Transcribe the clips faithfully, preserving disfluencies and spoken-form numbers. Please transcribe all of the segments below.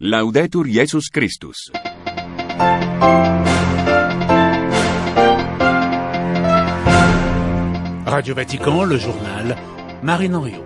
Laudetur Jesus Christus. Radio Vatican, le journal, Marine Henriot.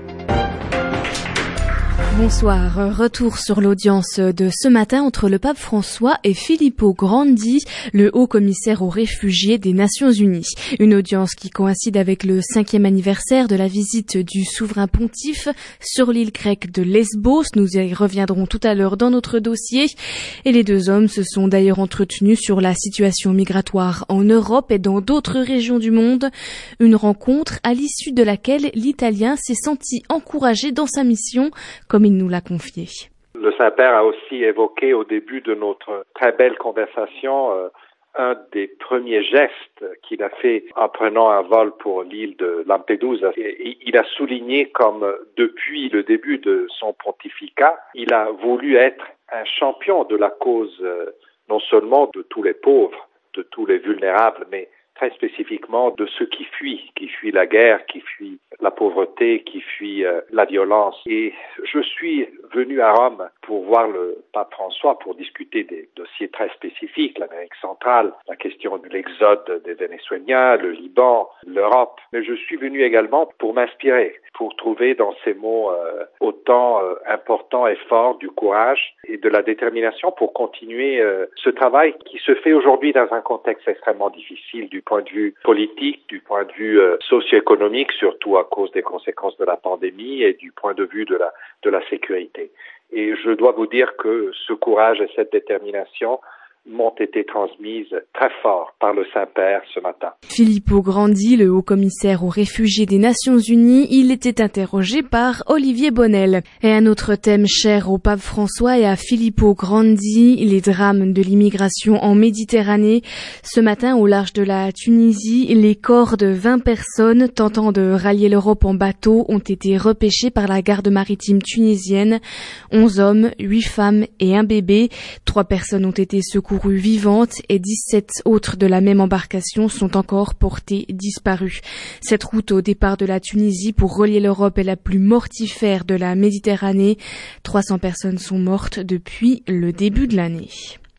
Bonsoir, retour sur l'audience de ce matin entre le pape François et Filippo Grandi, le haut-commissaire aux réfugiés des Nations Unies. Une audience qui coïncide avec le cinquième anniversaire de la visite du souverain pontife sur l'île grecque de Lesbos. Nous y reviendrons tout à l'heure dans notre dossier. Et les deux hommes se sont d'ailleurs entretenus sur la situation migratoire en Europe et dans d'autres régions du monde. Une rencontre à l'issue de laquelle l'Italien s'est senti encouragé dans sa mission, comme il nous l'a confié. Le Saint-Père a aussi évoqué au début de notre très belle conversation euh, un des premiers gestes qu'il a fait en prenant un vol pour l'île de Lampedusa. Et il a souligné comme depuis le début de son pontificat, il a voulu être un champion de la cause euh, non seulement de tous les pauvres, de tous les vulnérables, mais très spécifiquement de ceux qui fuient, qui fuient la guerre, qui fuient la pauvreté, qui fuient euh, la violence. Et je suis venu à Rome pour voir le pape François pour discuter des dossiers très spécifiques, l'Amérique centrale, la question de l'exode des Vénézuéliens, le Liban, l'Europe. Mais je suis venu également pour m'inspirer, pour trouver dans ces mots euh, autant euh, importants et forts du courage et de la détermination pour continuer euh, ce travail qui se fait aujourd'hui dans un contexte extrêmement difficile du point de vue politique, du point de vue euh, socio-économique, surtout à cause des conséquences de la pandémie et du point de vue de la, de la sécurité. Et je dois vous dire que ce courage et cette détermination m'ont été transmises très fort par le Saint-Père ce matin. Filippo Grandi, le haut-commissaire aux réfugiés des Nations Unies, il était interrogé par Olivier Bonnel. Et un autre thème cher au pape François et à Filippo Grandi, les drames de l'immigration en Méditerranée. Ce matin, au large de la Tunisie, les corps de vingt personnes tentant de rallier l'Europe en bateau ont été repêchés par la garde maritime tunisienne. Onze hommes, huit femmes et un bébé. Trois personnes ont été secourues vivantes et dix-sept autres de la même embarcation sont encore portées disparues. Cette route au départ de la Tunisie pour relier l'Europe est la plus mortifère de la Méditerranée. trois cents personnes sont mortes depuis le début de l'année.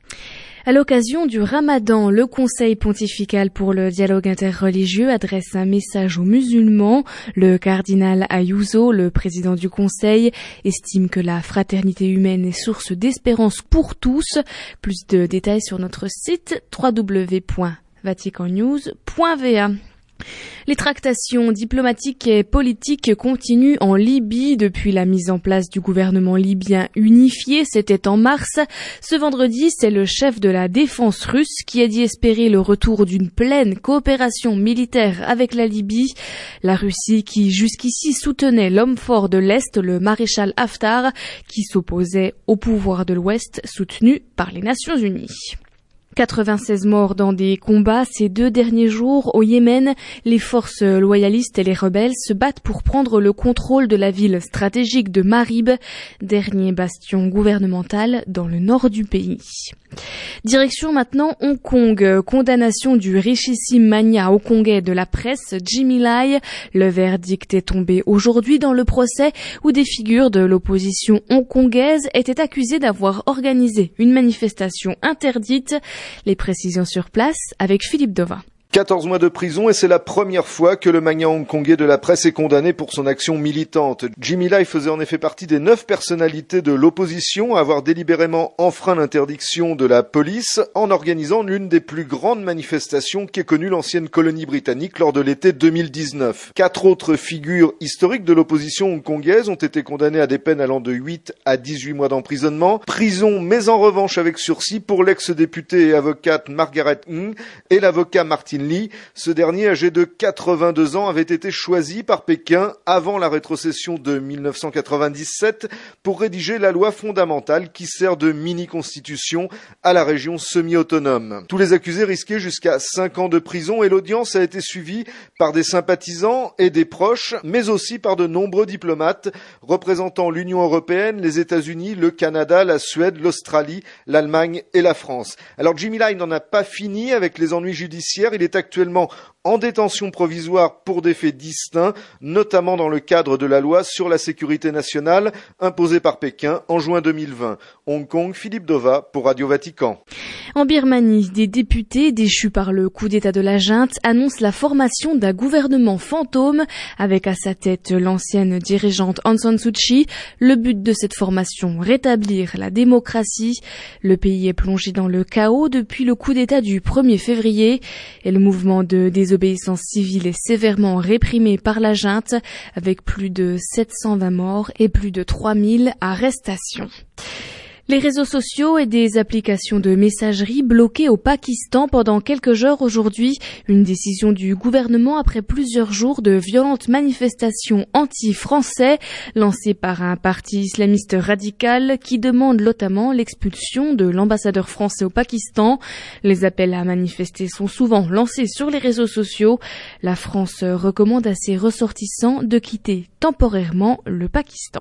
À l'occasion du Ramadan, le Conseil pontifical pour le dialogue interreligieux adresse un message aux musulmans. Le cardinal Ayuso, le président du Conseil, estime que la fraternité humaine est source d'espérance pour tous. Plus de détails sur notre site w w w point vatican news point v a. Les tractations diplomatiques et politiques continuent en Libye depuis la mise en place du gouvernement libyen unifié. C'était en mars. Ce vendredi, c'est le chef de la défense russe qui a dit espérer le retour d'une pleine coopération militaire avec la Libye. La Russie qui jusqu'ici soutenait l'homme fort de l'Est, le maréchal Haftar, qui s'opposait au pouvoir de l'Ouest soutenu par les Nations Unies. quatre-vingt-seize morts dans des combats ces deux derniers jours au Yémen. Les forces loyalistes et les rebelles se battent pour prendre le contrôle de la ville stratégique de Marib, dernier bastion gouvernemental dans le nord du pays. Direction maintenant Hong Kong. Condamnation du richissime magnat hongkongais de la presse, Jimmy Lai. Le verdict est tombé aujourd'hui dans le procès où des figures de l'opposition hongkongaise étaient accusées d'avoir organisé une manifestation interdite. Les précisions sur place avec Philippe Dova. quatorze mois de prison et c'est la première fois que le magnat hongkongais de la presse est condamné pour son action militante. Jimmy Lai faisait en effet partie des neuf personnalités de l'opposition à avoir délibérément enfreint l'interdiction de la police en organisant l'une des plus grandes manifestations qu'ait connue l'ancienne colonie britannique lors de l'été deux mille dix-neuf. Quatre autres figures historiques de l'opposition hongkongaise ont été condamnées à des peines allant de huit à dix-huit mois d'emprisonnement, prison mais en revanche avec sursis pour l'ex-députée et avocate Margaret Ng et l'avocat Martin Lee. Ce dernier, âgé de quatre-vingt-deux ans, avait été choisi par Pékin avant la rétrocession de mille neuf cent quatre-vingt-dix-sept pour rédiger la loi fondamentale qui sert de mini-constitution à la région semi-autonome. Tous les accusés risquaient jusqu'à cinq ans de prison et l'audience a été suivie par des sympathisants et des proches, mais aussi par de nombreux diplomates représentant l'Union européenne, les États-Unis, le Canada, la Suède, l'Australie, l'Allemagne et la France. Alors Jimmy Lai n'en a pas fini avec les ennuis judiciaires, il est actuellement en détention provisoire pour des faits distincts, notamment dans le cadre de la loi sur la sécurité nationale imposée par Pékin en juin deux mille vingt. Hong Kong, Philippe Dova pour Radio Vatican. En Birmanie, des députés déchus par le coup d'État de la junte annoncent la formation d'un gouvernement fantôme avec à sa tête l'ancienne dirigeante Aung San Suu Kyi. Le but de cette formation, rétablir la démocratie. Le pays est plongé dans le chaos depuis le coup d'État du premier février et le mouvement de désobéissance civile est sévèrement réprimé par la junte avec plus de sept cent vingt morts et plus de trois mille arrestations. Les réseaux sociaux et des applications de messagerie bloquées au Pakistan pendant quelques heures aujourd'hui. Une décision du gouvernement après plusieurs jours de violentes manifestations anti-français lancées par un parti islamiste radical qui demande notamment l'expulsion de l'ambassadeur français au Pakistan. Les appels à manifester sont souvent lancés sur les réseaux sociaux. La France recommande à ses ressortissants de quitter temporairement le Pakistan.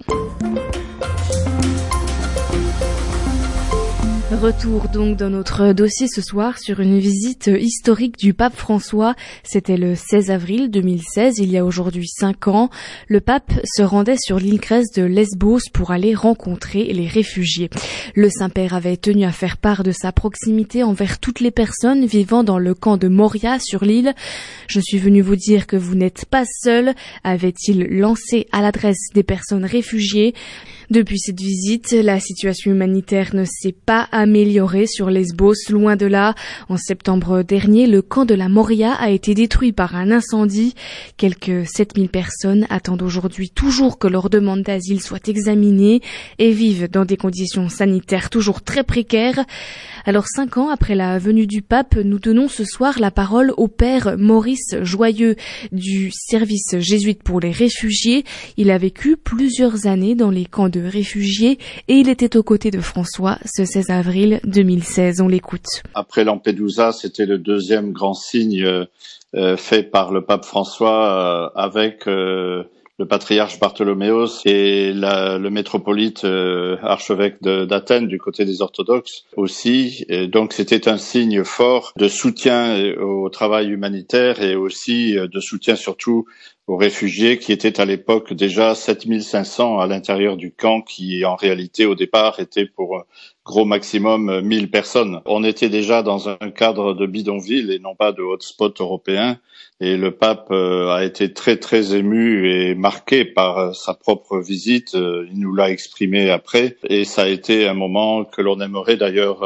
Retour donc dans notre dossier ce soir sur une visite historique du pape François. C'était le seize avril deux mille seize, il y a aujourd'hui cinq ans. Le pape se rendait sur l'île grecque de Lesbos pour aller rencontrer les réfugiés. Le Saint-Père avait tenu à faire part de sa proximité envers toutes les personnes vivant dans le camp de Moria sur l'île. « Je suis venu vous dire que vous n'êtes pas seuls », avait-il lancé à l'adresse des personnes réfugiées. Depuis cette visite, la situation humanitaire ne s'est pas améliorée sur Lesbos, loin de là. En septembre dernier, le camp de la Moria a été détruit par un incendie. Quelques sept mille personnes attendent aujourd'hui toujours que leur demande d'asile soit examinée et vivent dans des conditions sanitaires toujours très précaires. Alors, cinq ans après la venue du pape, nous donnons ce soir la parole au père Maurice Joyeux du service jésuite pour les réfugiés. Il a vécu plusieurs années dans les camps de réfugiés et il était aux côtés de François ce seize avril deux mille seize. On l'écoute. Après Lampedusa, c'était le deuxième grand signe euh, fait par le pape François euh, avec euh, le patriarche Bartholoméos et la, le métropolite euh, archevêque de, d'Athènes du côté des orthodoxes aussi. Et donc c'était un signe fort de soutien au travail humanitaire et aussi de soutien surtout aux réfugiés qui étaient à l'époque déjà sept mille cinq cents à l'intérieur du camp qui en réalité au départ était pour gros maximum mille personnes. On était déjà dans un cadre de bidonville et non pas de hotspot européen et le pape a été très très ému et marqué par sa propre visite. Il nous l'a exprimé après et ça a été un moment que l'on aimerait d'ailleurs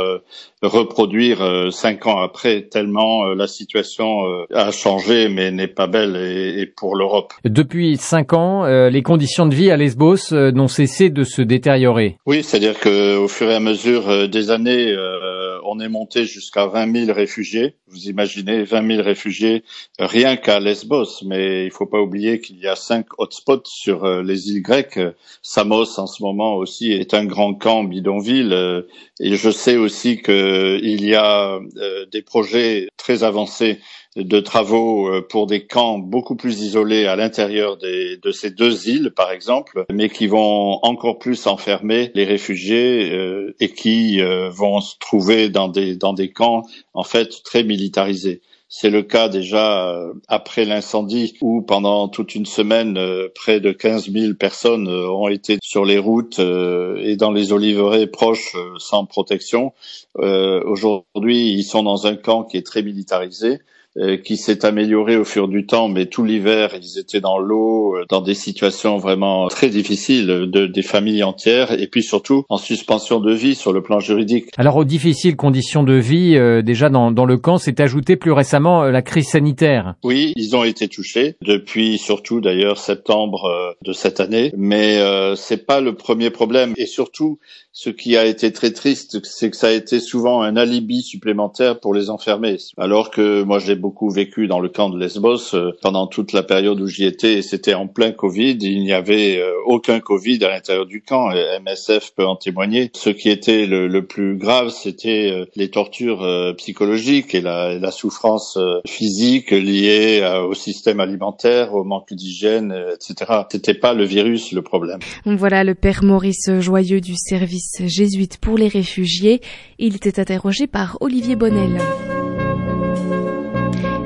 reproduire cinq ans après tellement la situation a changé mais n'est pas belle et, et pour l'Europe. Depuis cinq ans, euh, les conditions de vie à Lesbos euh, n'ont cessé de se détériorer. Oui, c'est-à-dire que au fur et à mesure euh, des années, euh, on est monté jusqu'à vingt mille réfugiés. Vous imaginez vingt mille réfugiés rien qu'à Lesbos, mais il faut pas oublier qu'il y a cinq hotspots sur euh, les îles grecques. Samos en ce moment aussi est un grand camp bidonville euh, et je sais aussi que il y a euh, des projets très avancés de travaux pour des camps beaucoup plus isolés à l'intérieur des, de ces deux îles, par exemple, mais qui vont encore plus enfermer les réfugiés euh, et qui euh, vont se trouver dans des, dans des camps, en fait, très militarisés. C'est le cas déjà euh, après l'incendie où pendant toute une semaine, euh, près de quinze mille personnes euh, ont été sur les routes euh, et dans les oliveraies proches euh, sans protection. Euh, aujourd'hui, ils sont dans un camp qui est très militarisé. Euh, qui s'est amélioré au fur du temps, mais tout l'hiver, ils étaient dans l'eau, euh, dans des situations vraiment très difficiles, de, des familles entières, et puis surtout en suspension de vie sur le plan juridique. Alors aux difficiles conditions de vie, euh, déjà dans, dans le camp, s'est ajoutée plus récemment euh, la crise sanitaire. Oui, ils ont été touchés, depuis surtout d'ailleurs septembre euh, de cette année, mais euh, c'est pas le premier problème, et surtout, ce qui a été très triste, c'est que ça a été souvent un alibi supplémentaire pour les enfermer. Alors que moi, j'ai beaucoup vécu dans le camp de Lesbos euh, pendant toute la période où j'y étais, et c'était en plein Covid. Il n'y avait euh, aucun Covid à l'intérieur du camp. Et M S F peut en témoigner. Ce qui était le, le plus grave, c'était euh, les tortures euh, psychologiques et la, la souffrance euh, physique liée euh, au système alimentaire, au manque d'hygiène, euh, et cetera. C'était pas le virus le problème. Voilà le père Maurice Joyeux du service jésuite pour les réfugiés. Il était interrogé par Olivier Bonnel.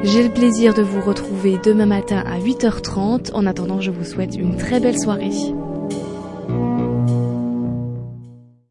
J'ai le plaisir de vous retrouver demain matin à huit heures trente. En attendant, je vous souhaite une très belle soirée.